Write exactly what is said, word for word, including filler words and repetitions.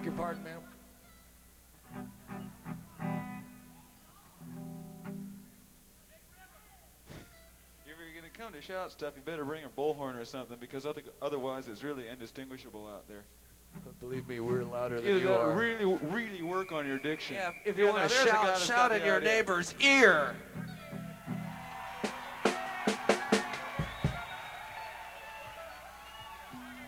beg your pardon, ma'am. If you're going to come to shout stuff, you better bring a bullhorn or something, because other, otherwise it's really indistinguishable out there. But believe me, we're louder than You you gotta are. really, really work on your diction. Yeah, if you Yeah, want now to there's a guy shout, that's shout got in the your idea. neighbor's ear.